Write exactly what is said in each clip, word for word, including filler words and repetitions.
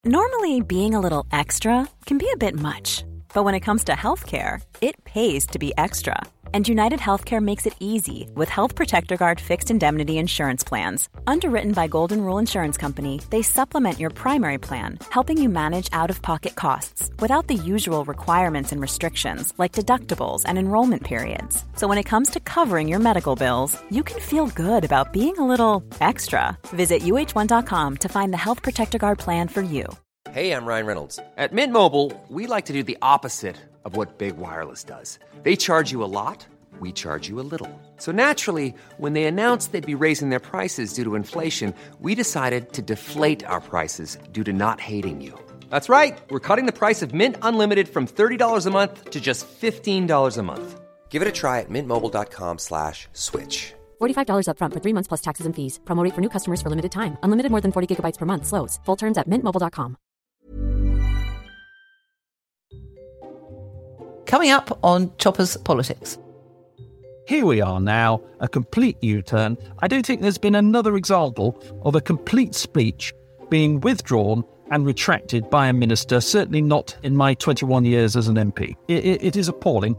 Normally, being a little extra can be a bit much, but when it comes to healthcare, it pays to be extra. And United Healthcare makes it easy with Health Protector Guard fixed indemnity insurance plans. Underwritten by Golden Rule Insurance Company, they supplement your primary plan, helping you manage out-of-pocket costs without the usual requirements and restrictions like deductibles and enrollment periods. So when it comes to covering your medical bills, you can feel good about being a little extra. Visit U H one dot com to find the Health Protector Guard plan for you. Hey, I'm Ryan Reynolds. At Mint Mobile, we like to do the opposite of what Big Wireless does. They charge you a lot, we charge you a little. So naturally, when they announced they'd be raising their prices due to inflation, we decided to deflate our prices due to not hating you. That's right. We're cutting the price of Mint Unlimited from thirty dollars a month to just fifteen dollars a month. Give it a try at mintmobile.com slash switch. forty-five dollars up front for three months plus taxes and fees. Promo rate for new customers for limited time. Unlimited more than forty gigabytes per month. Slows full terms at mint mobile dot com. Coming up on Choppers Politics. Here we are now, a complete U-turn. I don't think there's been another example of a complete speech being withdrawn and retracted by a minister, certainly not in my twenty-one years as an M P. It, it, it is appalling.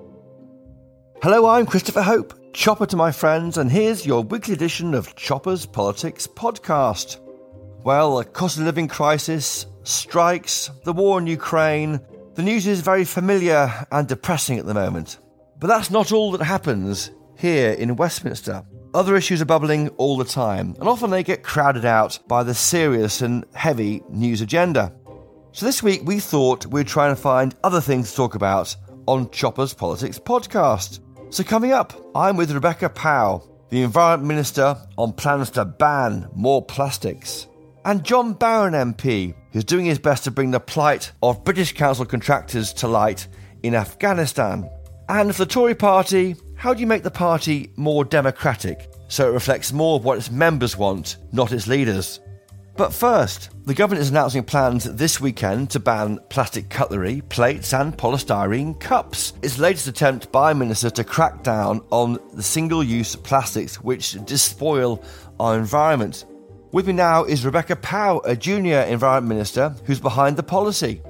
Hello, I'm Christopher Hope, Chopper to my friends, and here's your weekly edition of Choppers Politics Podcast. Well, a cost of living crisis, strikes, the war in Ukraine. The news is very familiar and depressing at the moment. But that's not all that happens here in Westminster. Other issues are bubbling all the time, and often they get crowded out by the serious and heavy news agenda. So this week we thought we'd try and find other things to talk about on Choppers Politics Podcast. So coming up, I'm with Rebecca Powell, the Environment Minister, on plans to ban more plastics. And John Barron M P, who's doing his best to bring the plight of British council contractors to light in Afghanistan. And for the Tory party, how do you make the party more democratic so it reflects more of what its members want, not its leaders? But first, the government is announcing plans this weekend to ban plastic cutlery, plates and polystyrene cups. Its latest attempt by ministers to crack down on the single-use plastics which despoil our environment. With me now is Rebecca Powell, a junior Environment Minister who's behind the policy.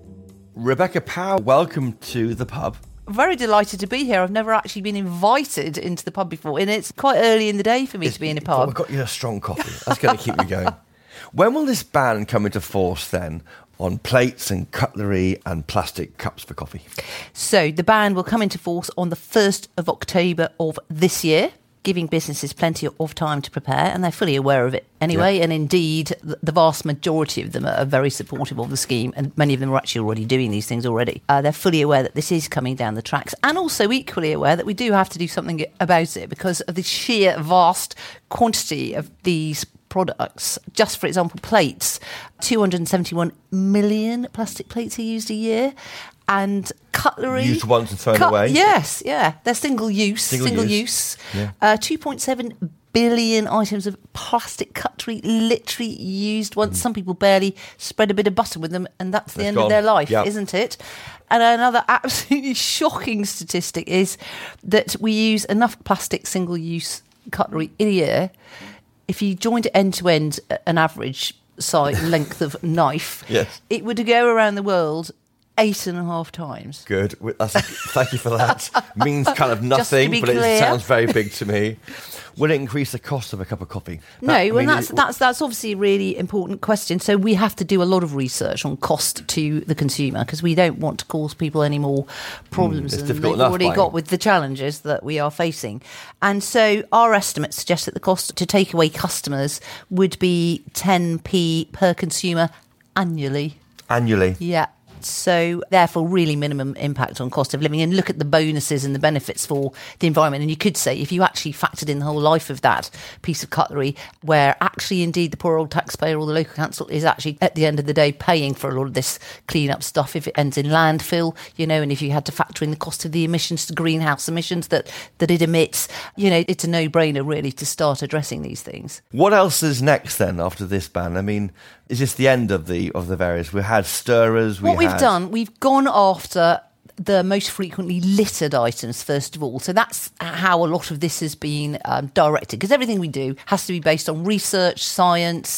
Rebecca Powell, welcome to the pub. Very delighted to be here. I've never actually been invited into the pub before, and it's quite early in the day for me it's, to be in a pub. We've got you a strong coffee. That's going to keep you going. When will this ban come into force then on plates and cutlery and plastic cups for coffee? So the ban will come into force on the first of October of this year, giving businesses plenty of time to prepare, and they're fully aware of it anyway. Yeah. And indeed, the vast majority of them are very supportive of the scheme, and many of them are actually already doing these things already. Uh, they're fully aware that this is coming down the tracks, and also equally aware that we do have to do something about it because of the sheer vast quantity of these products. Just for example, plates, two hundred seventy-one million plastic plates are used a year. And cutlery. Used once and thrown cut, away. Yes, yeah. They're single use. Single, single use. use. Yeah. Uh, two point seven billion items of plastic cutlery literally used once. Mm. Some people barely spread a bit of butter with them, and that's the it's end gone. of their life, yep. isn't it? And another absolutely shocking statistic is that we use enough plastic single-use cutlery in a year. If you joined it end to end, an average size length of knife, yes. it would go around the world eight and a half times. Good. That's, thank you for that. Means kind of nothing, but clear. It sounds very big to me. Will it increase the cost of a cup of coffee? No, that, well, I mean, that's, it, that's, that's obviously a really important question. So we have to do a lot of research on cost to the consumer because we don't want to cause people any more problems mm, than they've already buying. got with the challenges that we are facing. And so our estimates suggest that the cost to take away customers would be ten p per consumer annually. Annually? Yeah. So therefore really minimum impact on cost of living, and look at the bonuses and the benefits for the environment. And you could say if you actually factored in the whole life of that piece of cutlery, where actually indeed the poor old taxpayer or the local council is actually at the end of the day paying for a lot of this clean up stuff if it ends in landfill, you know, and if you had to factor in the cost of the emissions, the greenhouse emissions that, that it emits, you know, it's a no-brainer really to start addressing these things. What else is next then after this ban? I mean, is this the end of the of the various? We had stirrers. We what we've had... done, we've gone after the most frequently littered items first of all. So that's how a lot of this has been um, directed, because everything we do has to be based on research, science,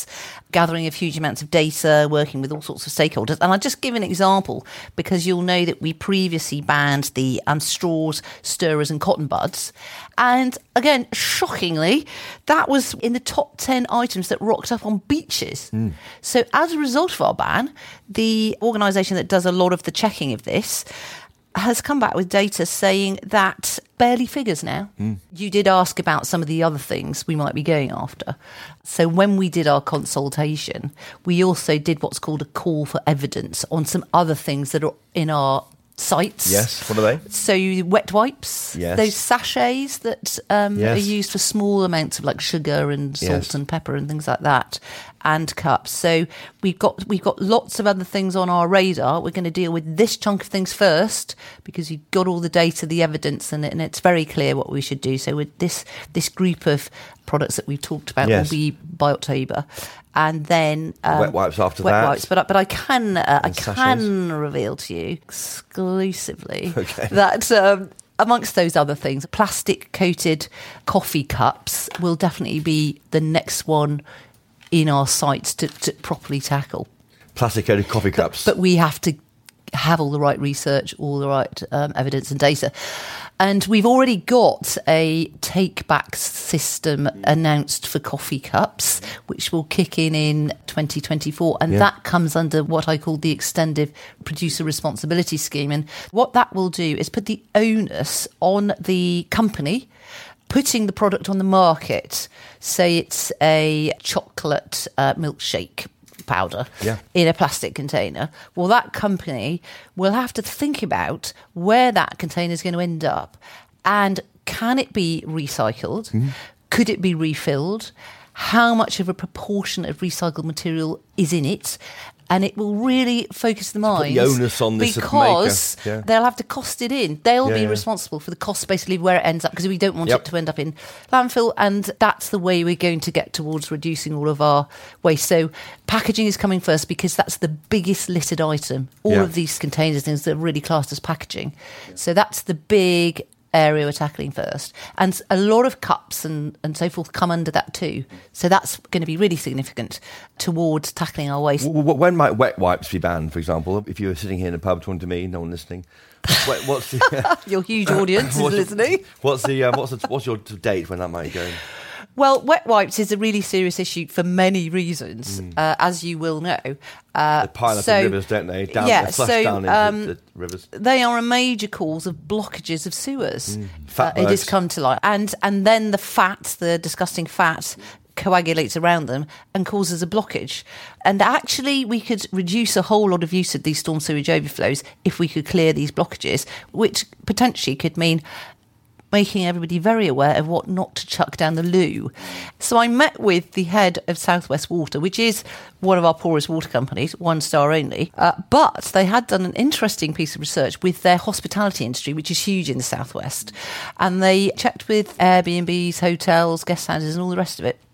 gathering of huge amounts of data, working with all sorts of stakeholders. And I'll just give an example because you'll know that we previously banned the um, straws, stirrers and cotton buds. And again, shockingly, that was in the top ten items that rocked up on beaches. Mm. So as a result of our ban, the organisation that does a lot of the checking of this has come back with data saying that barely figures now. Mm. You did ask about some of the other things we might be going after. So when we did our consultation, we also did what's called a call for evidence on some other things that are in our sites. Yes, what are they? So wet wipes, yes. Those sachets that um, yes. are used for small amounts of like sugar and salt yes. and pepper and things like that, and cups. So we've got we've got lots of other things on our radar. We're going to deal with this chunk of things first because you've got all the data, the evidence, and, it, and it's very clear what we should do. So with this this group of products that we've talked about yes. will be by October. And then um, wet wipes after wet that. Wipes, but but I can uh, I sachets. can reveal to you exclusively okay. that um, amongst those other things, plastic coated coffee cups will definitely be the next one in our sites to, to properly tackle. Plastic coated coffee cups, but, but we have to have all the right research, all the right um, evidence and data. And we've already got a take-back system announced for coffee cups, which will kick in in twenty twenty-four. And yeah. that comes under what I call the Extended Producer Responsibility Scheme. And what that will do is put the onus on the company putting the product on the market. Say it's a chocolate uh, milkshake powder yeah. in a plastic container. Well, that company will have to think about where that container is going to end up and can it be recycled? Mm-hmm. Could it be refilled? How much of a proportion of recycled material is in it? And it will really focus the minds. Put the onus on this because maker. Yeah. they'll have to cost it in. They'll yeah, be yeah. responsible for the cost, basically, where it ends up, because we don't want yep. it to end up in landfill. And that's the way we're going to get towards reducing all of our waste. So packaging is coming first because that's the biggest littered item. All yeah. of these containers, things that are really classed as packaging. Yeah. So that's the big area we're tackling first. And a lot of cups and, and so forth come under that too. So that's going to be really significant towards tackling our waste. When might wet wipes be banned, for example? If you were sitting here in a pub talking to me, no one listening. What's the, your huge audience is listening. What's the uh, what's the, what's your date when that might go? Well, wet wipes is a really serious issue for many reasons, mm. uh, as you will know. Uh, they pile up so, in rivers, don't they? Down, yeah, they flush so, down into um, the rivers. They are a major cause of blockages of sewers. Mm. Uh, Fat it has come to light. And, and then the fat, the disgusting fat, coagulates around them and causes a blockage. And actually, we could reduce a whole lot of use of these storm sewage overflows if we could clear these blockages, which potentially could mean making everybody very aware of what not to chuck down the loo. So I met with the head of South West Water, which is one of our poorest water companies, one star only. Uh, but they had done an interesting piece of research with their hospitality industry, which is huge in the South West. And they checked with Airbnbs, hotels, guest houses and all the rest of it.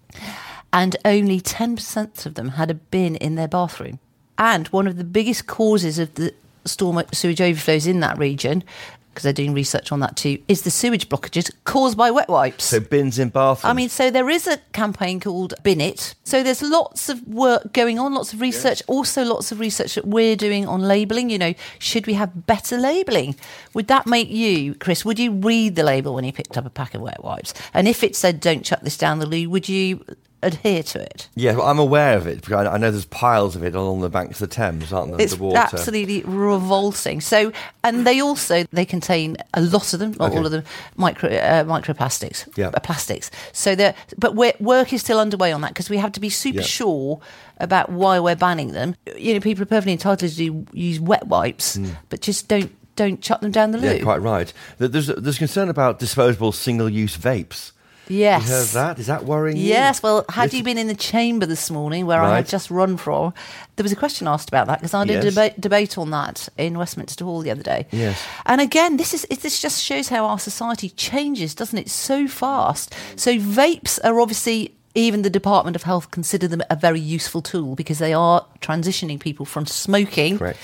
And only ten percent of them had a bin in their bathroom. And one of the biggest causes of the storm sewage overflows in that region, because they're doing research on that too, is the sewage blockages caused by wet wipes. So bins in bathrooms. I mean, so there is a campaign called Bin It. So there's lots of work going on, lots of research, yes. also lots of research that we're doing on labelling. You know, should we have better labelling? Would that make you, Chris, would you read the label when you picked up a pack of wet wipes? And if it said, don't chuck this down the loo, would you adhere to it? Yeah, well, I'm aware of it because I know there's piles of it along the banks of the Thames, aren't there? It's the water. Absolutely revolting. So, and they also they contain a lot of them, not okay. all of them, micro uh, microplastics, yeah. uh, plastics. So there, but we're, work is still underway on that because we have to be super yeah. sure about why we're banning them. You know, people are perfectly entitled to do, use wet wipes, mm. but just don't don't chuck them down the loo. Yeah, quite right. There's there's concern about disposable single-use vapes. Yes. You heard that? Is that worrying you? Yes, well, had This- you been in the chamber this morning where Right. I had just run from, there was a question asked about that because I did Yes. a debate, debate on that in Westminster Hall the other day. Yes. And again, this is it, this just shows how our society changes, doesn't it, so fast. So vapes are obviously, even the Department of Health consider them a very useful tool because they are transitioning people from smoking. Correct.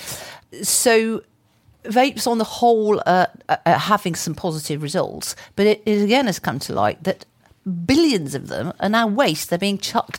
So vapes on the whole uh, are having some positive results, but it, it again has come to light that billions of them are now waste. They're being chucked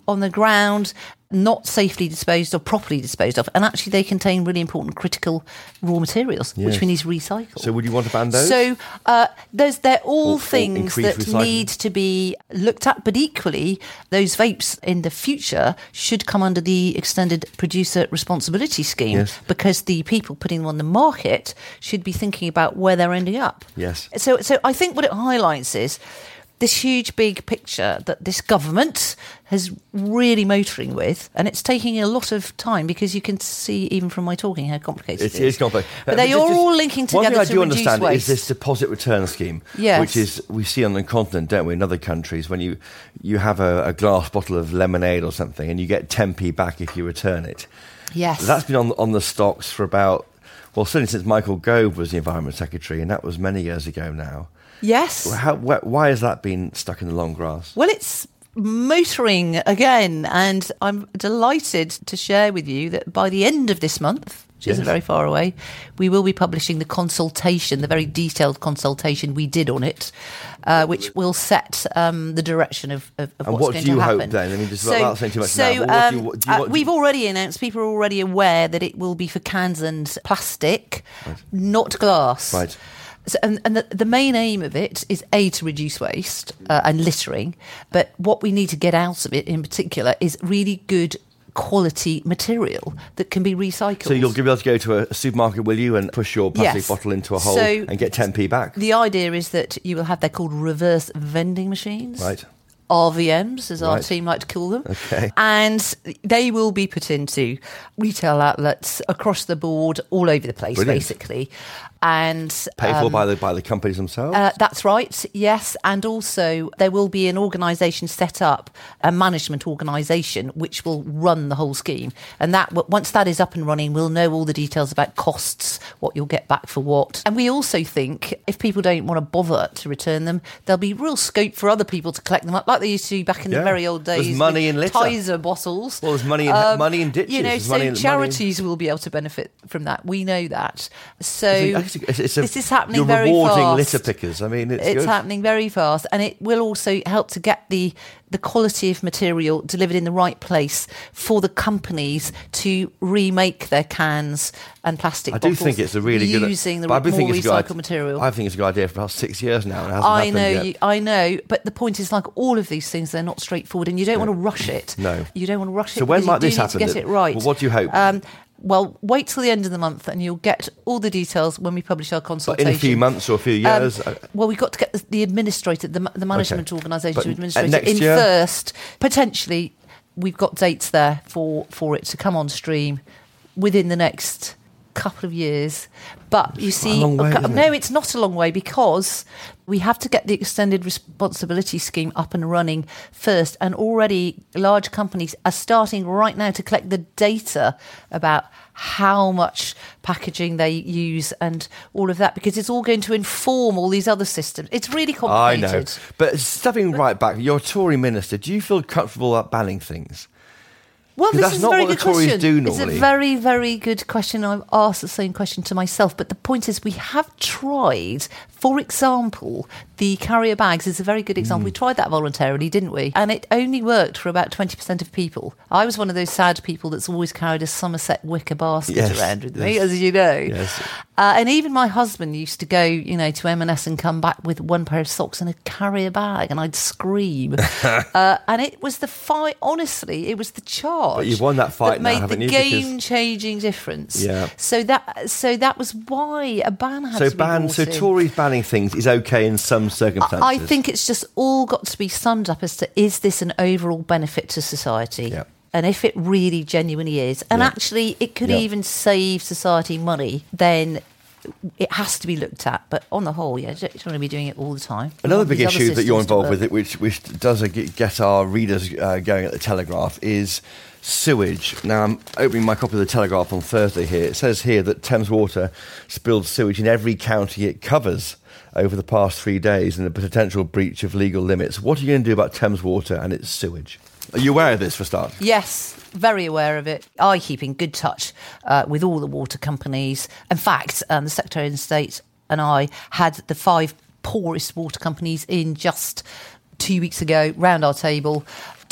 on the ground, not safely disposed of, properly disposed of, and actually they contain really important critical raw materials, Yes. which we need to recycle. So would you want to ban those? So uh, those, they're all Or- or things increase that recycling? need to be looked at, but equally, those vapes in the future should come under the extended producer responsibility scheme, Yes. because the people putting them on the market should be thinking about where they're ending up. Yes. So, so I think what it highlights is this huge big picture that this government has really motoring with, and it's taking a lot of time, because you can see even from my talking how complicated It's, it is. it's complicated. But they just- are just- all linking One together thing I to do reduce understand waste. is this deposit return scheme, Yes. which is we see on the continent, don't we, in other countries, when you, you have a, a glass bottle of lemonade or something and you get ten p back if you return it. Yes. That's been on, on the stocks for about, well, certainly since Michael Gove was the Environment Secretary, and that was many years ago now. Yes. How, wh- why has that been stuck in the long grass? Well, it's motoring again, and I'm delighted to share with you that by the end of this month, which Yes. isn't very far away, we will be publishing the consultation, the very detailed consultation we did on it, uh, which will set um, the direction of, of, of And what's what going do you to hope happen. then? I mean, just without saying too much so, now, but what do you- um, what do you uh, want- we've already announced, people are already aware that it will be for cans and plastic, not glass. Right. So, and and the, the main aim of it is, A, to reduce waste uh, and littering, but what we need to get out of it in particular is really good quality material that can be recycled. So you'll be able to go to a, a supermarket, will you, and push your plastic Yes. bottle into a hole So and get ten p back? The idea is that you will have, they're called reverse vending machines. Right. R V Ms, as our Right. team like to call them. Okay. And they will be put into retail outlets across the board, all over the place, Brilliant. basically. And Paid for um, by the by the companies themselves? Uh, that's right, yes. And also there will be an organisation set up, a management organisation, which will run the whole scheme. And that w- once that is up and running, we'll know all the details about costs, what you'll get back for what. And we also think if people don't want to bother to return them, there'll be real scope for other people to collect them up, like they used to do back in Yeah. the very old There's days. money with in litter. Tizer bottles. Well, there's money in- money in ditches. You know, There's so money in- money in- charities will be able to benefit from that. We know that. So It's a- it's a- this is happening you're very rewarding fast. litter pickers. I mean, it's, It's good. happening very fast, and it will also help to get the the quality of material delivered in the right place for the companies to remake their cans and plastic I do bottles think it's a really good using the but I've been more thinking it's a good recycled idea- material. I think it's a good idea for about six years now. And it hasn't I happened know, yet. you, I know, but the point is, like all of these things, they're not straightforward, and you don't want to rush it. No. You don't want to rush it. So when because might you do this need happen to get then? it right. Well, what do you hope? Um, well, wait till the end of the month, and you'll get all the details when we publish our But consultation. in a few months or a few Um, years. uh, well, we've got to get the, the administrator, the, the management Okay. organisation But, to uh, administrate next it in year? first. Potentially, we've got dates there for, for it to come on stream within the next couple of years. But you see, a long way, isn't no, it? it's not a long way, because we have to get the extended responsibility scheme up and running first. And already large companies are starting right now to collect the data about how much packaging they use and all of that, because it's all going to inform all these other systems. It's really I complicated. know. But stepping right back, you're a Tory minister. Do you feel comfortable about banning things? Well, 'Cause this that's is not a very what the good Tories question. do It's normally. a very, very good question. I've asked the same question to myself. But the point is, we have tried, for example, the carrier bags is a very good example. Mm. We tried that voluntarily, didn't we? And it only worked for about twenty percent of people. I was one of those sad people that's always carried a Somerset wicker basket Yes, around with me, yes. as you know. Yes. Uh, and even my husband used to go, you know, to M and S and come back with one pair of socks and a carrier bag, and I'd scream. uh, and it was the fight. Honestly, it was the charge. But you've won that fight now, made haven't the you? Because- game-changing difference. Yeah. So that, so that was why a ban had So to be ban, brought so in. Tories banning things is okay in some circumstances. I think it's just all got to be summed up as to, is this an overall benefit to society? Yeah. And if it really genuinely is, and Yeah. actually it could Yeah. even save society money, then it has to be looked at. But on the whole, yeah, you don't want to be doing it all the time. You Another want big these other issue that you're systems to involved work. with, it, which which does uh, get get our readers uh, going at the Telegraph, is sewage. Now, I'm opening my copy of the Telegraph on Thursday here. It says here that Thames Water spilled sewage in every county it covers over the past three days in a potential breach of legal limits. What are you going to do about Thames Water and its sewage? Are you aware of this, for a start? Yes, very aware of it. I keep in good touch uh, with all the water companies. In fact, um, the Secretary of State and I had the five poorest water companies in just two weeks ago round our table,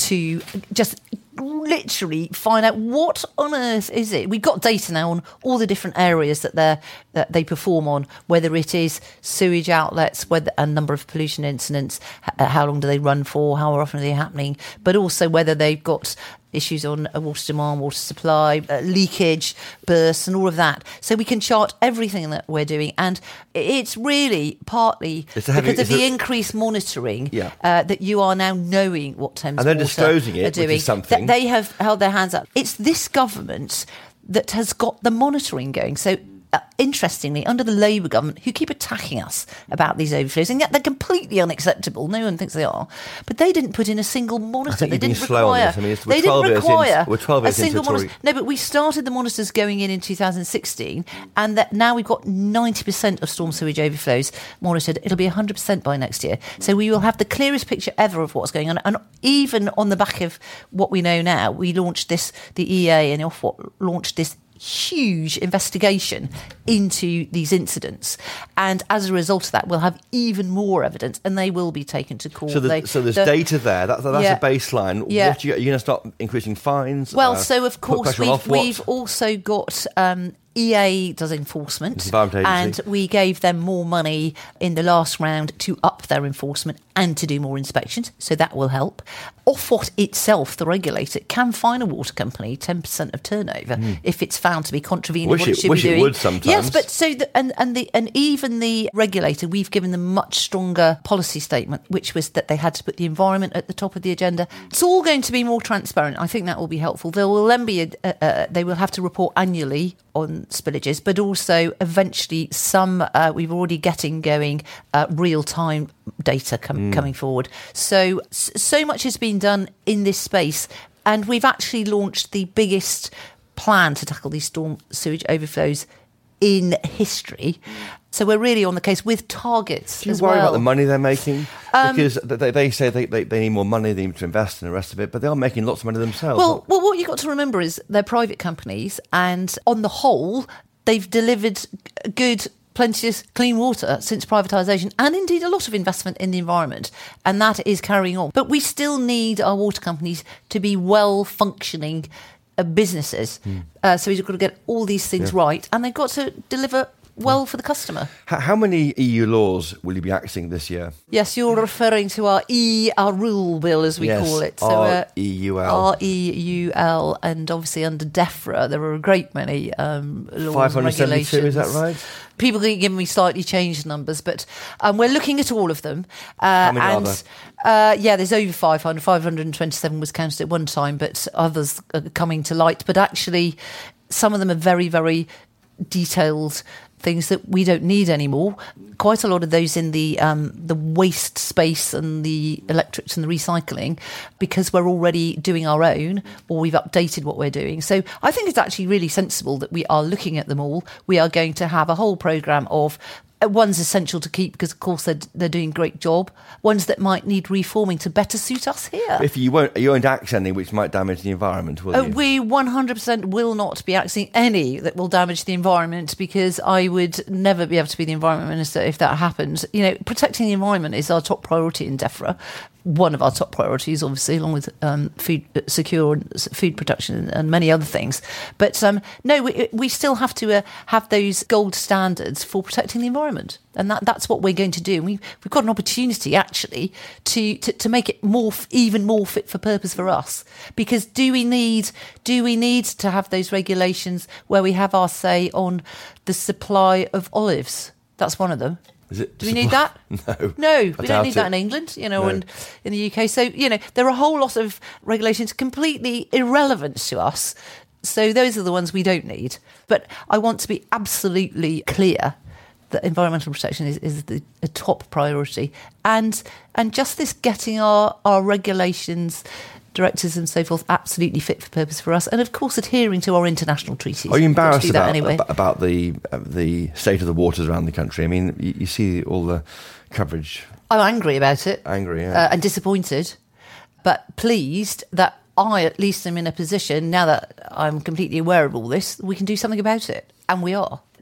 to just literally find out what on earth is it. We've got data now on all the different areas that they that they perform on, whether it is sewage outlets, whether a number of pollution incidents, h- how long do they run for, how often are they happening, but also whether they've got issues on water demand, water supply, uh, leakage, bursts, and all of that. So we can chart everything that we're doing, and it's really partly It's a heavy- because of it's the a- increased monitoring Yeah. uh, that you are now knowing what Thames And they're Water disclosing it, are which doing. is something. That they have held their hands up. It's this government that has got the monitoring going. So. Uh, interestingly, under the Labour government, who keep attacking us about these overflows, and yet they're completely unacceptable. No one thinks they are, but they didn't put in a single monitor. I think they you've been didn't slow on require. this. I mean, it's- we're they twelve didn't years in- require we're twelve years a single into Tory- monitor. No, but we started the monitors going in in two thousand sixteen, and that now we've got ninety percent of storm sewage overflows monitored. It'll be one hundred percent by next year. So we will have the clearest picture ever of what's going on. And even on the back of what we know now, we launched this. The E A and Ofwat launched this huge investigation into these incidents, and as a result of that we'll have even more evidence, and they will be taken to court. So, the, They- so there's the- data there. That, that's Yeah. a baseline. Yeah. What you, are you going to start increasing fines? Well, uh, so of put course pressure on we've, Ofwat? we've also got um, E A does enforcement, Environment and Agency. we gave them more money in the last round to up their enforcement and to do more inspections, so that will help. Ofwat itself, the regulator, can fine a water company ten percent of turnover if it's found to be contravening Wish what it it- should wish be it doing. would sometimes. Yes, but so the, and and the and even the regulator, we've given them much stronger policy statement, which was that they had to put the environment at the top of the agenda. It's all going to be more transparent. I think that will be helpful. There will then be a, a, a, they will have to report annually on spillages, but also eventually some uh, we've already getting going uh, real time data com- coming forward. So so much has been done in this space, and we've actually launched the biggest plan to tackle these storm sewage overflows in history. So we're really on the case with targets Do you as worry well. about the money they're making? Um, because they, they say they, they, they need more money, they need to invest in the rest of it, but they are making lots of money themselves. Well, well, what you've got to remember is they're private companies, and on the whole, they've delivered good, plenteous, clean water since privatisation, and indeed a lot of investment in the environment, and that is carrying on. But we still need our water companies to be well-functioning uh, businesses. Mm. Uh, so we've got to get all these things Yeah. right, and they've got to deliver well for the customer. How, how many E U laws will you be acting this year? Yes, you're referring to our E, our rule bill, as we Yes, call it. So, R E U L. R E U L, and obviously under DEFRA, there are a great many um, laws five and hundred seventy-two, regulations. is that right? People keep giving me slightly changed numbers, but um, we're looking at all of them. Uh, How many are and, there? Uh, yeah, there's over five hundred. five hundred twenty-seven was counted at one time, but others are coming to light. But actually, some of them are very, very detailed things that we don't need anymore. Quite a lot of those in the um, the waste space and the electrics and the recycling, because we're already doing our own, or we've updated what we're doing. So I think it's actually really sensible that we are looking at them all. We are going to have a whole programme of uh, ones essential to keep because, of course, they're, they're doing a great job. Ones that might need reforming to better suit us here. If you won't, you won't axe any which might damage the environment, will Uh, you? we one hundred percent will not be acting any that will damage the environment, because I would never be able to be the Environment Minister if that happened. You know, protecting the environment is our top priority in DEFRA. One of our top priorities, obviously, along with um, food secure and s- food production and many other things. But um, no, we, we still have to uh, have those gold standards for protecting the environment. And that, that's what we're going to do. We, we've got an opportunity, actually, to, to, to make it more, f- even more fit for purpose for us. Because do we need do we need to have those regulations where we have our say on the supply of olives? That's one of them. Is it Do we need that? No. No, I we don't doubt need that it. in England, you know, No. and in the U K. So, you know, there are a whole lot of regulations completely irrelevant to us. So those are the ones we don't need. But I want to be absolutely clear that environmental protection is, is the a top priority. And and just this getting our, our regulations, directives and so forth absolutely fit for purpose for us. And, of course, adhering to our international treaties. Are you We've got to embarrassed do that about, anyway. ab- about the uh, the state of the waters around the country? I mean, you, you see all the coverage. I'm angry about it. Angry, yeah. Uh, and disappointed, but pleased that I at least am in a position, now that I'm completely aware of all this, we can do something about it. And we are.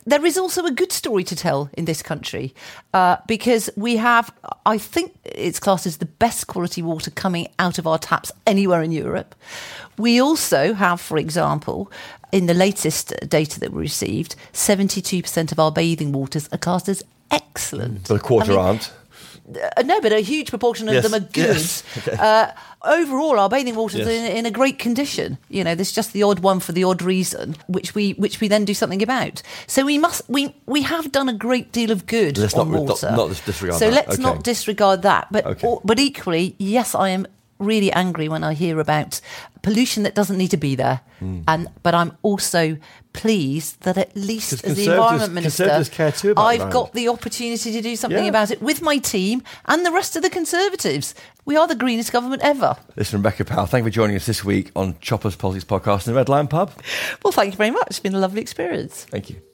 there is also a good story to tell in this country uh, because we have, I think it's classed as the best quality water coming out of our taps anywhere in Europe. We also have, for example, in the latest data that we received, seventy-two percent of our bathing waters are classed as excellent. But a quarter I mean, aren't. Uh, no, but a huge proportion of yes, them are good. Yes. Okay. Uh, overall, our bathing waters yes. are in, in a great condition. You know, there's just the odd one for the odd reason, which we which we then do something about. So we must we we have done a great deal of good let's on not, water. Not, not disregard so that. let's okay. not disregard that. But okay. or, but equally, yes, I am really angry when I hear about pollution that doesn't need to be there. Mm. And but I'm also pleased that at least as the Environment Minister, care too about I've that. got the opportunity to do something yeah. about it with my team and the rest of the Conservatives. We are the greenest government ever. Listen, Rebecca Powell, thank you for joining us this week on Choppers Politics Podcast in the Red Lion Pub. Well, thank you very much. It's been a lovely experience. Thank you.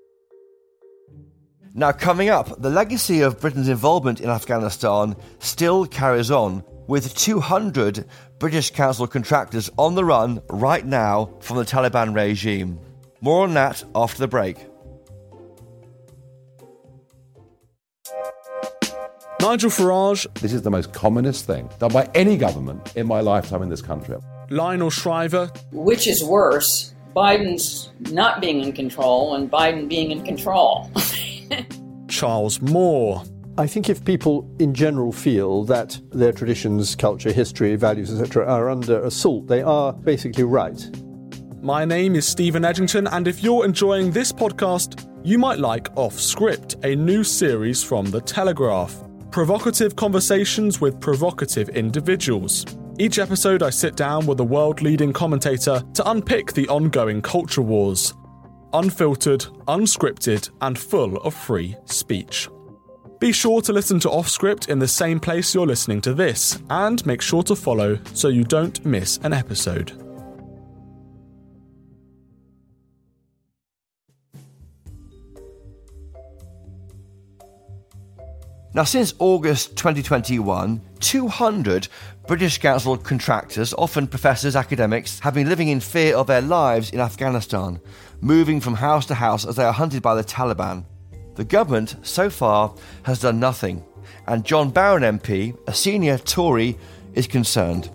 Now, coming up, the legacy of Britain's involvement in Afghanistan still carries on, with two hundred British Council contractors on the run right now from the Taliban regime. More on that after the break. Nigel Farage. This is the most communist thing done by any government in my lifetime in this country. Lionel Shriver. Which is worse, Biden's not being in control and Biden being in control? Charles Moore. I think if people in general feel that their traditions, culture, history, values, et cetera are under assault, they are basically right. My name is Stephen Edgington, and if you're enjoying this podcast, you might like Off Script, a new series from The Telegraph. Provocative conversations with provocative individuals. Each episode I sit down with a world-leading commentator to unpick the ongoing culture wars. Unfiltered, unscripted, and full of free speech. Be sure to listen to Off Script in the same place you're listening to this, and make sure to follow so you don't miss an episode. Now, since August twenty twenty-one, two hundred British Council contractors, often professors, academics, have been living in fear of their lives in Afghanistan, moving from house to house as they are hunted by the Taliban. The government, so far, has done nothing, and John Barron M P, a senior Tory, is concerned.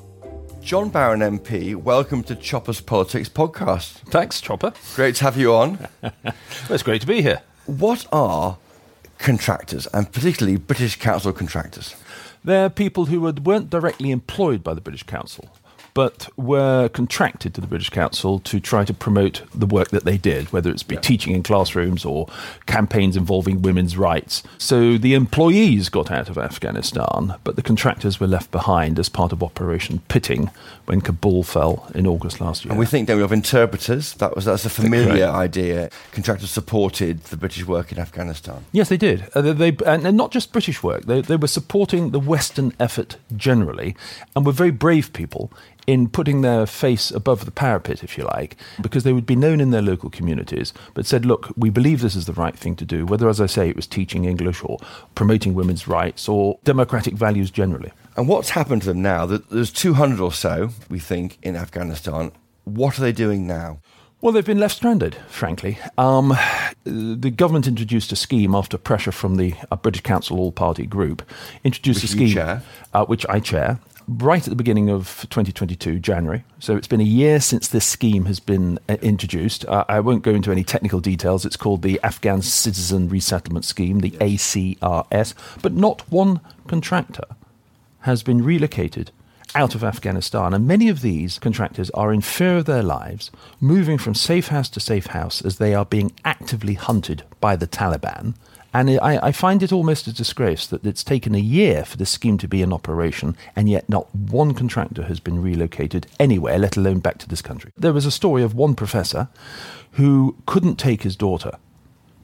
John Barron M P, welcome to Choppers Politics Podcast. Thanks, Chopper. Great to have you on. Well, it's great to be here. What are contractors, and particularly British Council contractors? They're people who weren't directly employed by the British Council, but were contracted to the British Council to try to promote the work that they did, whether it's be yeah. teaching in classrooms or campaigns involving women's rights. So the employees got out of Afghanistan, but the contractors were left behind as part of Operation Pitting when Kabul fell in August last year. And we think then of interpreters. That was that's a familiar idea. Contractors supported the British work in Afghanistan. Yes, they did. Uh, they, and not just British work. They, they were supporting the Western effort generally, and were very brave people in putting their face above the parapet, if you like, because they would be known in their local communities, but said, look, we believe this is the right thing to do, whether, as I say, it was teaching English or promoting women's rights or democratic values generally. And what's happened to them now? There's two hundred or so, we think, in Afghanistan. What are they doing now? Well, they've been left stranded, frankly. Um, the government introduced a scheme after pressure from the uh, British Council All-Party Group, introduced which a scheme, you chair. Uh, which I chair, right at the beginning of twenty twenty-two, January. So it's been a year since this scheme has been uh, introduced. Uh, I won't go into any technical details. It's called the Afghan Citizen Resettlement Scheme, the A C R S. But not one contractor has been relocated out of Afghanistan. And many of these contractors are in fear of their lives, moving from safe house to safe house as they are being actively hunted by the Taliban. And I, I find it almost a disgrace that it's taken a year for this scheme to be in operation, and yet not one contractor has been relocated anywhere, let alone back to this country. There was a story of one professor who couldn't take his daughter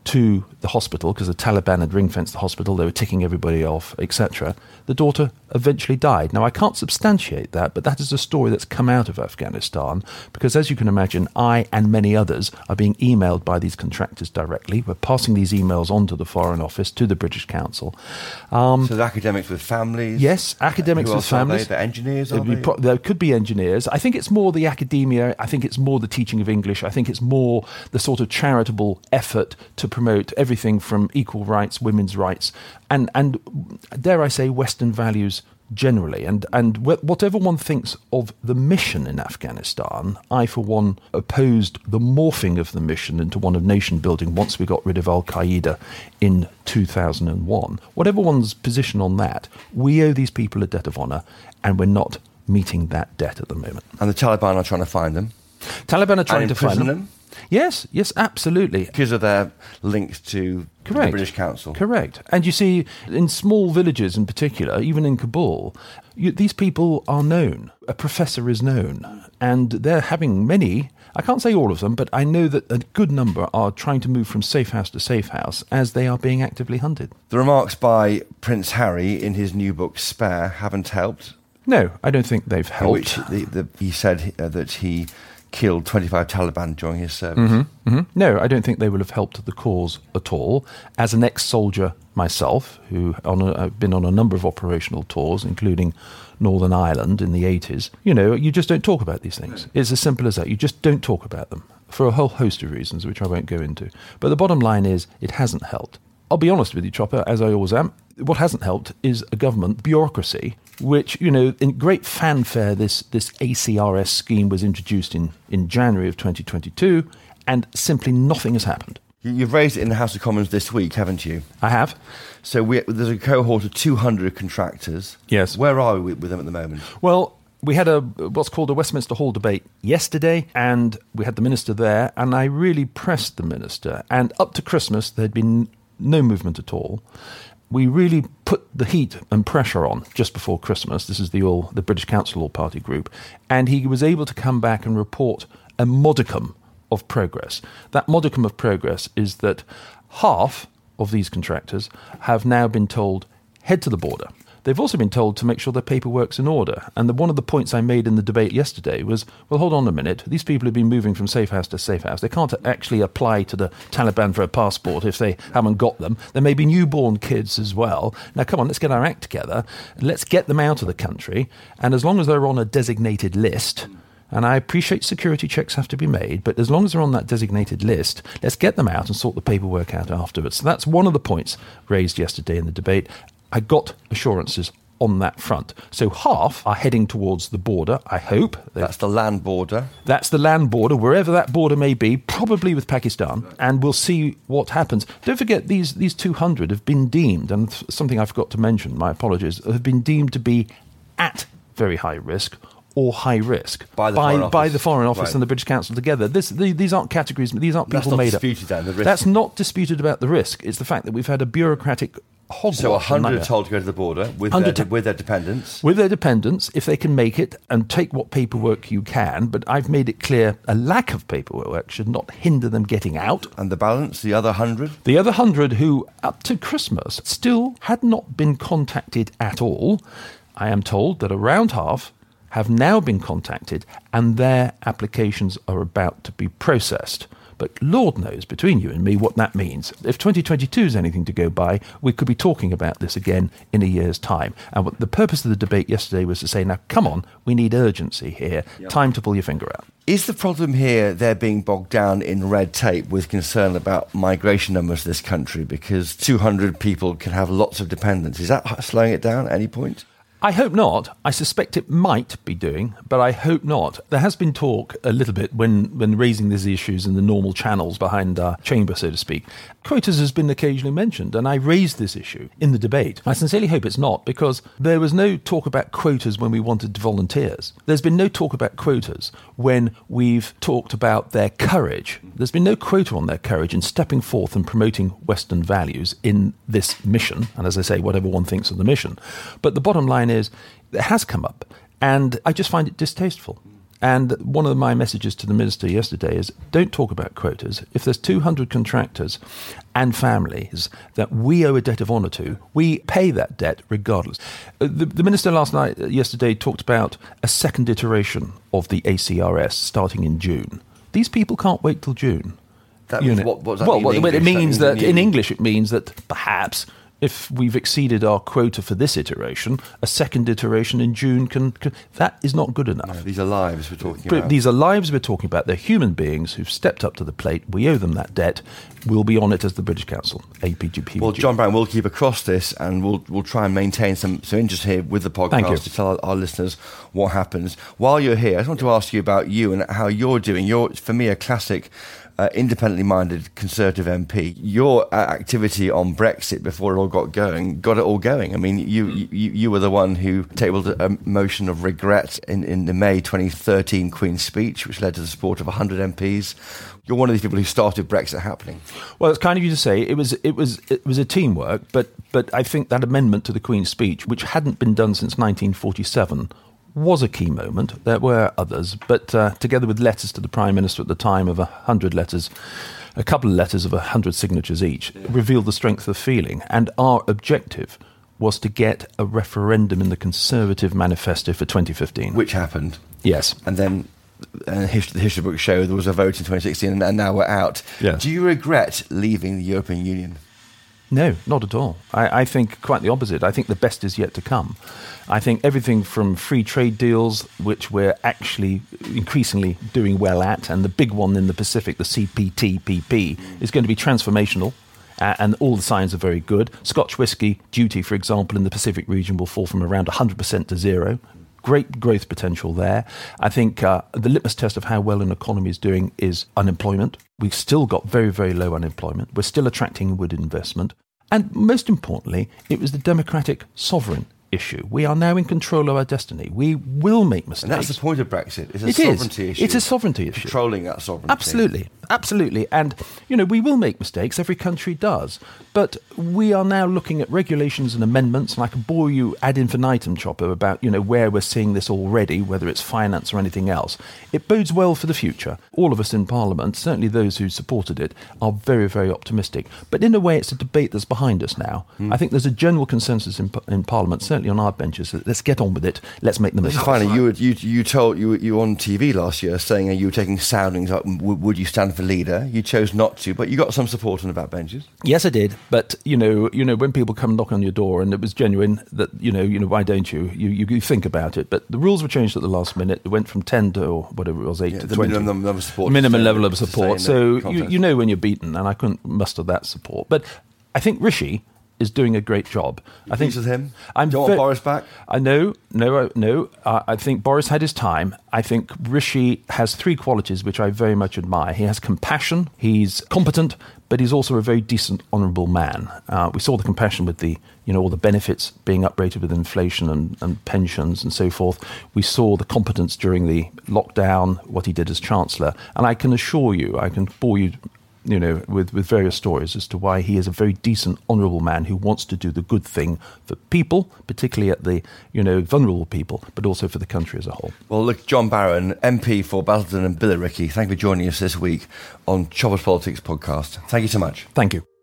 to the hospital, because the Taliban had ring-fenced the hospital, they were ticking everybody off, et cetera, the daughter eventually died. Now, I can't substantiate that, but that is a story that's come out of Afghanistan, because as you can imagine, I and many others are being emailed by these contractors directly. We're passing these emails on to the Foreign Office, to the British Council. Um, so the academics with families? Yes, academics Who with else are families. They? The engineers, are Be they? pro- there could be engineers. I think it's more the academia. I think it's more the teaching of English. I think it's more the sort of charitable effort to promote everything from equal rights, women's rights, and, and dare I say, Western values generally. And, and wh- whatever one thinks of the mission in Afghanistan, I, for one, opposed the morphing of the mission into one of nation building once we got rid of Al-Qaeda in two thousand one. Whatever one's position on that, we owe these people a debt of honour, and we're not meeting that debt at the moment. And the Taliban are trying to find them? Taliban are trying and to find them. them? Yes, yes, absolutely. Because of their links to Correct. the British Council. Correct. And you see, in small villages in particular, even in Kabul, you, these people are known. A professor is known. And they're having many, I can't say all of them, but I know that a good number are trying to move from safe house to safe house as they are being actively hunted. The remarks by Prince Harry in his new book, Spare, haven't helped. No, I don't think they've helped. Which the, the, he said uh, that he killed twenty-five Taliban during his service. Mm-hmm, mm-hmm. No, I don't think they will have helped the cause at all. As an ex-soldier myself, who on a, I've been on a number of operational tours, including Northern Ireland in the eighties, you know, you just don't talk about these things. It's as simple as that. You just don't talk about them for a whole host of reasons, which I won't go into. But the bottom line is, it hasn't helped. I'll be honest with you, Chopper, as I always am. What hasn't helped is a government bureaucracy, which, you know, in great fanfare, this, this A C R S scheme was introduced in, in January of twenty twenty-two, and simply nothing has happened. You've raised it in the House of Commons this week, haven't you? I have. So we, there's a cohort of two hundred contractors. Yes. Where are we with them at the moment? Well, we had a what's called a Westminster Hall debate yesterday, and we had the minister there, and I really pressed the minister. And up to Christmas, there'd been no movement at all. We really put the heat and pressure on just before Christmas. This is the all the British Council All Party group, and he was able to come back and report a modicum of progress. That modicum of progress is that half of these contractors have now been told, head to the border. They've also been told to make sure their paperwork's in order. And the, one of the points I made in the debate yesterday was, well, hold on a minute. These people have been moving from safe house to safe house. They can't actually apply to the Taliban for a passport if they haven't got them. There may be newborn kids as well. Now, come on, let's get our act together. Let's get them out of the country. And as long as they're on a designated list, and I appreciate security checks have to be made, but as long as they're on that designated list, let's get them out and sort the paperwork out afterwards. So that's one of the points raised yesterday in the debate. I got assurances on that front. So half are heading towards the border, I hope. That's the land border. That's the land border, wherever that border may be, probably with Pakistan, and we'll see what happens. Don't forget, these, these two hundred have been deemed, and something I forgot to mention, my apologies, have been deemed to be at very high risk or high risk by the by, Foreign by Office, the Foreign Office right. and the British Council together. This, the, these aren't categories, these aren't people made up. That's not disputed then, the risk. That's not disputed about the risk. It's the fact that we've had a bureaucratic hogwash. So one hundred are told to go to the border with, their, to, with their dependents. With their dependents, if they can make it, and take what paperwork you can. But I've made it clear a lack of paperwork should not hinder them getting out. And the balance, the other one hundred? The other one hundred who, up to Christmas, still had not been contacted at all. I am told that around half have now been contacted and their applications are about to be processed. But Lord knows, between you and me, what that means. If twenty twenty-two is anything to go by, we could be talking about this again in a year's time. And what the purpose of the debate yesterday was to say, now, come on, we need urgency here. Yep. Time to pull your finger out. Is the problem here they're being bogged down in red tape with concern about migration numbers to this country? Because two hundred people can have lots of dependents. Is that slowing it down at any point? I hope not. I suspect it might be doing, but I hope not. There has been talk a little bit when, when raising these issues in the normal channels behind our chamber, so to speak. Quotas has been occasionally mentioned, and I raised this issue in the debate. I sincerely hope it's not, because there was no talk about quotas when we wanted volunteers. There's been no talk about quotas when we've talked about their courage. There's been no quota on their courage in stepping forth and promoting Western values in this mission, and as I say, whatever one thinks of the mission. But the bottom line is, it has come up, and I just find it distasteful. And one of my messages to the Minister yesterday is, don't talk about quotas. If there's two hundred contractors and families that we owe a debt of honour to, we pay that debt regardless. Uh, the, the Minister last night, uh, yesterday, talked about a second iteration of the A C R S starting in June. These people can't wait till June. That means, what, what does that well, mean well, in it English? means that, that, means in English it means that perhaps if we've exceeded our quota for this iteration, a second iteration in June can, can that is not good enough. No, these are lives we're talking but about. These are lives we're talking about. They're human beings who've stepped up to the plate. We owe them that debt. We'll be on it as the British Council, A P G P. Well, John Barron, we'll keep across this and we'll we'll try and maintain some, some interest here with the podcast to tell our, our listeners what happens. While you're here, I just want to ask you about you and how you're doing. You're, for me, a classic Uh, independently minded Conservative M P. Your uh, activity on Brexit before it all got going, got it all going. I mean, you you, you were the one who tabled a motion of regret in, in the May twenty thirteen Queen's speech, which led to the support of one hundred M Ps. You're one of these people who started Brexit happening. Well, it's kind of you to say it was it was it was a teamwork, but but I think that amendment to the Queen's speech, which hadn't been done since nineteen forty-seven, was a key moment. There were others, but uh, together with letters to the Prime Minister at the time of a hundred letters, a couple of letters of a hundred signatures each, revealed the strength of feeling. And our objective was to get a referendum in the Conservative manifesto for twenty fifteen. Which happened. Yes. And then uh, history, the history books show there was a vote in twenty sixteen and now we're out. Yes. Do you regret leaving the European Union? No, not at all. I, I think quite the opposite. I think the best is yet to come. I think everything from free trade deals, which we're actually increasingly doing well at, and the big one in the Pacific, the C P T P P, is going to be transformational, uh, and all the signs are very good. Scotch whisky duty, for example, in the Pacific region will fall from around one hundred percent to zero. Great growth potential there. I think uh, the litmus test of how well an economy is doing is unemployment. We've still got very, very low unemployment. We're still attracting inward investment. And most importantly, it was the democratic sovereign issue. We are now in control of our destiny. We will make mistakes. And that's the point of Brexit. It's a it sovereignty is. issue. It's a sovereignty issue. Controlling that sovereignty. Absolutely. Absolutely. And, you know, we will make mistakes. Every country does. But we are now looking at regulations and amendments, and I can bore you ad infinitum, Chopper, about, you know, where we're seeing this already, whether it's finance or anything else. It bodes well for the future. All of us in Parliament, certainly those who supported it, are very, very optimistic. But in a way, it's a debate that's behind us now. Mm. I think there's a general consensus in, in Parliament, certainly on our benches, that let's get on with it. Let's make the mistakes. Finally, you, you you told you you were on T V last year saying you were taking soundings up. Would, would you stand for leader? You chose not to, but you got some support on the backbenches. Yes, I did. But you know, you know, when people come knock on your door, and it was genuine, that you know, you know, why don't you? You you, you think about it. But the rules were changed at the last minute. It went from ten to or whatever it was, eight yeah, to the twenty. Minimum level of support. Minimum level of support. So you, you know when you're beaten, and I couldn't muster that support. But I think Rishi is doing a great job. You're I think with him. I'm Do you want Boris back? I know, no, no. Uh, I think Boris had his time. I think Rishi has three qualities which I very much admire. He has compassion. He's competent, but he's also a very decent, honourable man. Uh, we saw the compassion with the, you know, all the benefits being uprated with inflation and, and pensions and so forth. We saw the competence during the lockdown, what he did as Chancellor, and I can assure you, I can bore you. you know, with, with various stories as to why he is a very decent, honourable man who wants to do the good thing for people, particularly at the, you know, vulnerable people, but also for the country as a whole. Well, look, John Barron, M P for Basildon and Billericay, thank you for joining us this week on Choppers Politics podcast. Thank you so much. Thank you.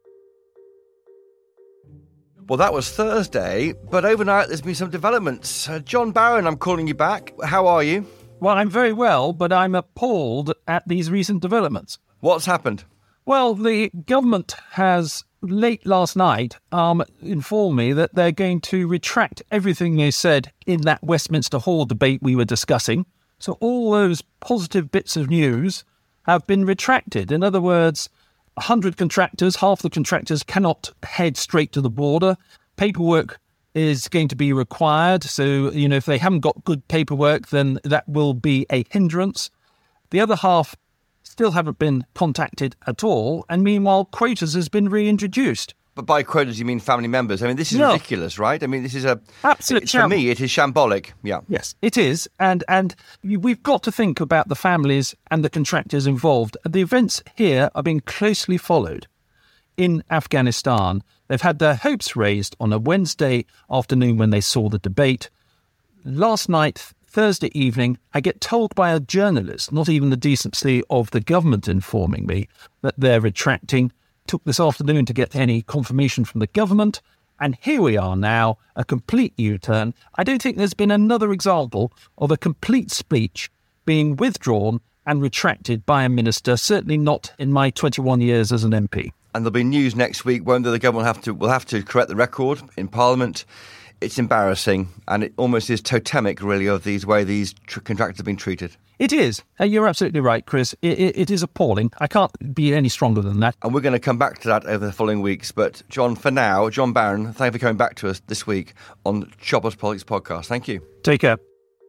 Well, that was Thursday, but overnight there's been some developments. Uh, John Barron, I'm calling you back. How are you? Well, I'm very well, but I'm appalled at these recent developments. What's happened? Well, the government has, late last night, um, informed me that they're going to retract everything they said in that Westminster Hall debate we were discussing. So all those positive bits of news have been retracted. In other words, one hundred contractors, half the contractors cannot head straight to the border. Paperwork is going to be required. So, you know, if they haven't got good paperwork, then that will be a hindrance. The other half still haven't been contacted at all, and meanwhile quotas has been reintroduced. But by quotas you mean family members. I mean, this is no. ridiculous, right? I mean, this is a... Absolute For sham- me, it is shambolic, yeah. Yes, it is, and and we've got to think about the families and the contractors involved. The events here are being closely followed. In Afghanistan, they've had their hopes raised on a Wednesday afternoon when they saw the debate. Last night, Thursday evening, I get told by a journalist, not even the decency of the government informing me, that they're retracting. Took this afternoon to get any confirmation from the government. And here we are now, a complete U-turn. I don't think there's been another example of a complete speech being withdrawn and retracted by a minister, certainly not in my twenty-one years as an M P. And there'll be news next week, won't there? The government will have to, will have to correct the record in Parliament. It's embarrassing, and it almost is totemic, really, of these way these tr- contractors have been treated. It is. Uh, you're absolutely right, Chris. It, it, it is appalling. I can't be any stronger than that. And we're going to come back to that over the following weeks. But, John, for now, John Barron, thank you for coming back to us this week on Choppers Politics Podcast. Thank you. Take care.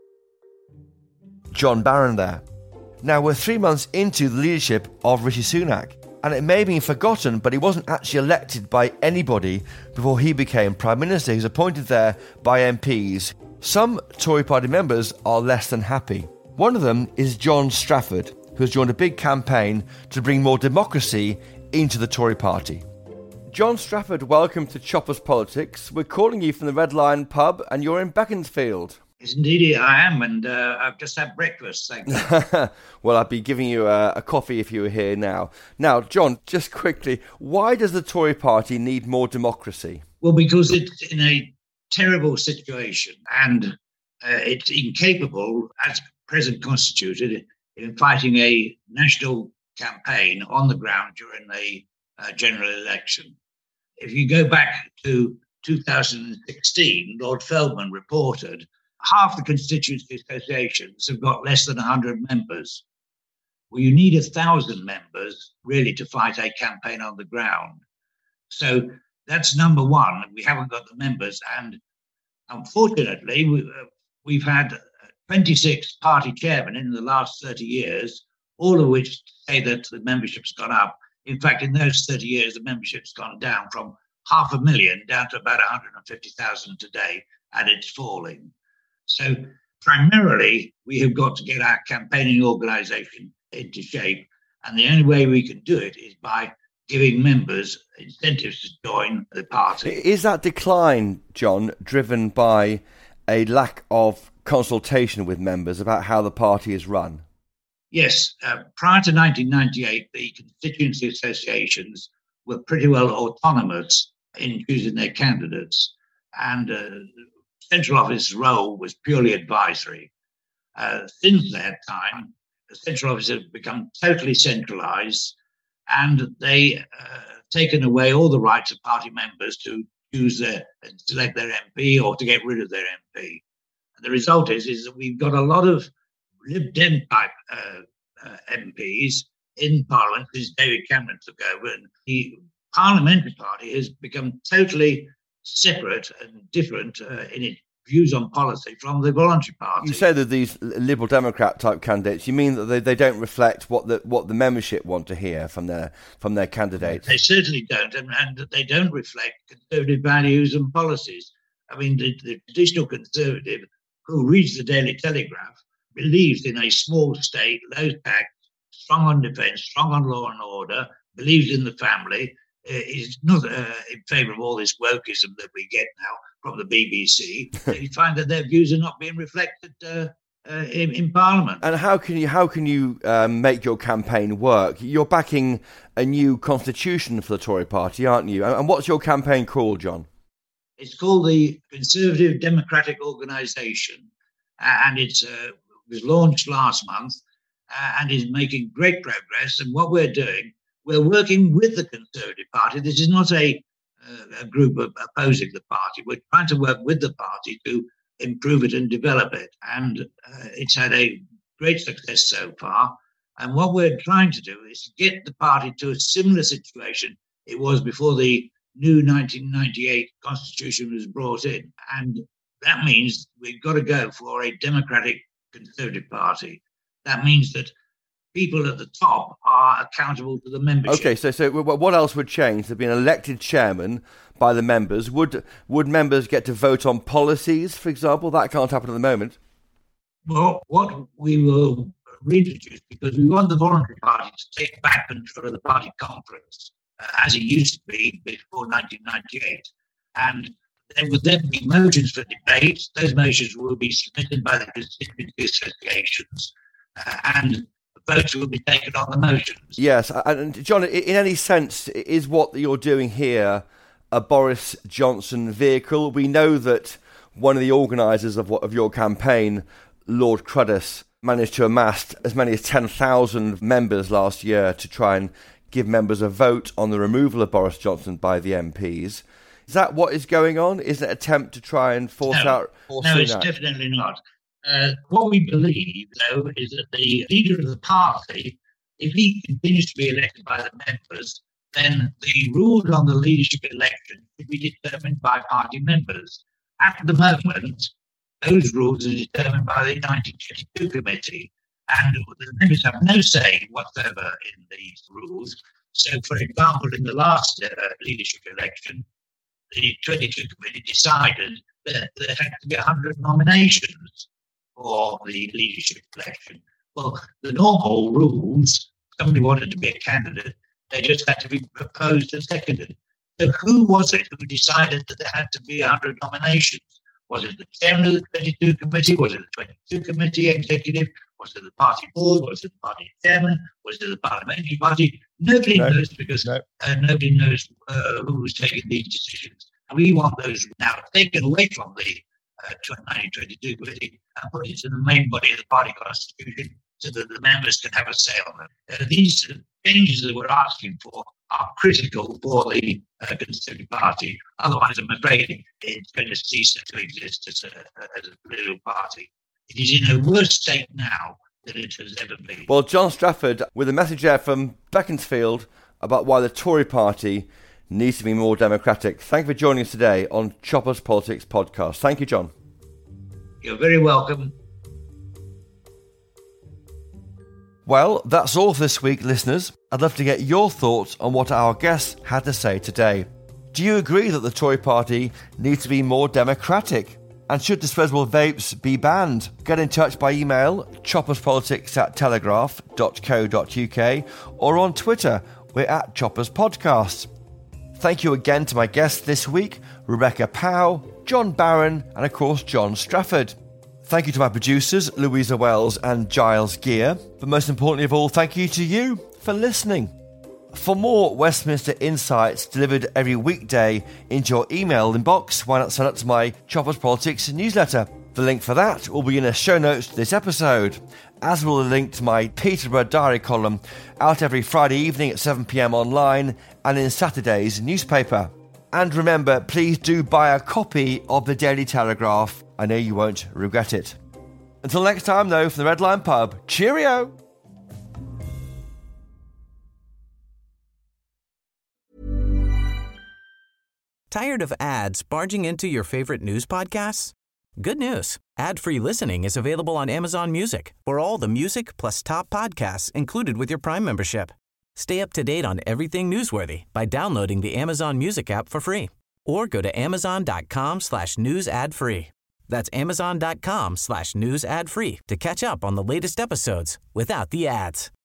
John Barron there. Now, we're three months into the leadership of Rishi Sunak. And it may have been forgotten, but he wasn't actually elected by anybody before he became Prime Minister. He was appointed there by M Ps. Some Tory party members are less than happy. One of them is John Strafford, who has joined a big campaign to bring more democracy into the Tory party. John Strafford, welcome to Choppers Politics. We're calling you from the Red Lion pub, and you're in Beaconsfield. Yes, indeed, I am, and uh, I've just had breakfast, thank you. Well, I'd be giving you a, a coffee if you were here now. Now, John, just quickly, why does the Tory party need more democracy? Well, because it's in a terrible situation, and uh, it's incapable, as present constituted, in fighting a national campaign on the ground during the uh, general election. If you go back to two thousand sixteen, Lord Feldman reported half the constituency associations have got less than one hundred members. Well, you need one thousand members, really, to fight a campaign on the ground. So that's number one. We haven't got the members. And unfortunately, we, uh, we've had twenty-six party chairmen in the last thirty years, all of which say that the membership's gone up. In fact, in those thirty years, the membership's gone down from half a million down to about one hundred fifty thousand today, and it's falling. So primarily, we have got to get our campaigning organisation into shape. And the only way we can do it is by giving members incentives to join the party. Is that decline, John, driven by a lack of consultation with members about how the party is run? Yes. Uh, prior to nineteen ninety-eight, the constituency associations were pretty well autonomous in choosing their candidates. And uh, Central Office's role was purely advisory. Uh, since that time, the Central Office has become totally centralised, and they uh, taken away all the rights of party members to choose their, select their M P or to get rid of their M P. And the result is, is that we've got a lot of Lib Dem type uh, uh, M Ps in Parliament since David Cameron took over, and the Parliamentary Party has become totally separate and different uh, in its views on policy from the voluntary party. You say that these Liberal Democrat type candidates, you mean that they, they don't reflect what the what the membership want to hear from their from their candidates? They certainly don't, and, and they don't reflect conservative values and policies. I mean, the, the traditional conservative who reads the Daily Telegraph believes in a small state, low tax, strong on defence, strong on law and order, believes in the family, uh, is not uh, in favour of all this wokeism that we get now from the B B C. You find that their views are not being reflected uh, uh, in, in Parliament. And how can you how can you um, make your campaign work? You're backing a new constitution for the Tory party, aren't you? And what's your campaign called, John? It's called the Conservative Democratic Organisation, uh, and it's uh, was launched last month uh, and is making great progress. And what we're doing, we're working with the Conservative Party. This is not a Uh, a group of opposing the party. We're trying to work with the party to improve it and develop it. And uh, it's had a great success so far. And what we're trying to do is to get the party to a similar situation it was before the new nineteen ninety-eight Constitution was brought in. And that means we've got to go for a democratic Conservative Party. That means that people at the top are accountable to the membership. Okay, so so what else would change? There'd be an elected chairman by the members. Would would members get to vote on policies, for example? That can't happen at the moment. Well, what we will reintroduce, because we want the voluntary party to take back control of the party conference, uh, as it used to be before nineteen ninety-eight. And There will then be motions for debate. Those motions will be submitted by the constituency associations, uh, and votes will be taken on the motions. Yes, and John, in any sense, is what you're doing here a Boris Johnson vehicle? We know that one of the organisers of of your campaign, Lord Cruddas, managed to amass as many as ten thousand members last year to try and give members a vote on the removal of Boris Johnson by the M Ps. Is that what is going on? Is it an attempt to try and force no, out... Force no, it's out? definitely not. Uh, what we believe, though, is that the leader of the party, if he continues to be elected by the members, then the rules on the leadership election should be determined by party members. At the moment, those rules are determined by the nineteen twenty-two committee, and the members have no say whatsoever in these rules. So, for example, in the last uh, leadership election, the twenty-two committee decided that there had to be one hundred nominations for the leadership election. Well, the normal rules, somebody wanted to be a candidate, they just had to be proposed and seconded. So who was it who decided that there had to be one hundred nominations? Was it the chairman of the twenty-two committee? Was it the twenty-two committee executive? Was it the party board? Was it the party chairman? Was it the parliamentary party? Nobody no. knows because no. uh, nobody knows uh, who was taking these decisions. And we want those now taken away from the uh, nineteen twenty-two committee and put into the main body of the party constitution so that the members can have a say on them. Uh, these changes that we're asking for are critical for the uh, Conservative Party. Otherwise, I'm afraid it's going to cease to exist as a, as a political party. It is in a worse state now than it has ever been. Well, John Strafford, with a message there from Beaconsfield about why the Tory party needs to be more democratic. Thank you for joining us today on Choppers Politics Podcast. Thank you, John. You're very welcome. Well, that's all for this week, listeners. I'd love to get your thoughts on what our guests had to say today. Do you agree that the Tory party needs to be more democratic? And should disposable vapes be banned? Get in touch by email, chopperspolitics at telegraph dot co dot uk, or on Twitter, we're at Choppers Podcast. Thank you again to my guests this week, Rebecca Pow, John Barron, and of course John Strafford. Thank you to my producers, Louisa Wells and Giles Gear. But most importantly of all, thank you to you for listening. For more Westminster insights delivered every weekday into your email inbox, why not sign up to my Choppers Politics newsletter? The link for that will be in the show notes to this episode, as will the link to my Peterborough Diary column, out every Friday evening at seven p.m. online and in Saturday's newspaper. And remember, please do buy a copy of the Daily Telegraph. I know you won't regret it. Until next time, though, from the Red Lion Pub, cheerio! Tired of ads barging into your favorite news podcasts? Good news. Ad-free listening is available on Amazon Music for all the music plus top podcasts included with your Prime membership. Stay up to date on everything newsworthy by downloading the Amazon Music app for free or go to amazon.com slash news ad free. That's amazon.com slash news ad free to catch up on the latest episodes without the ads.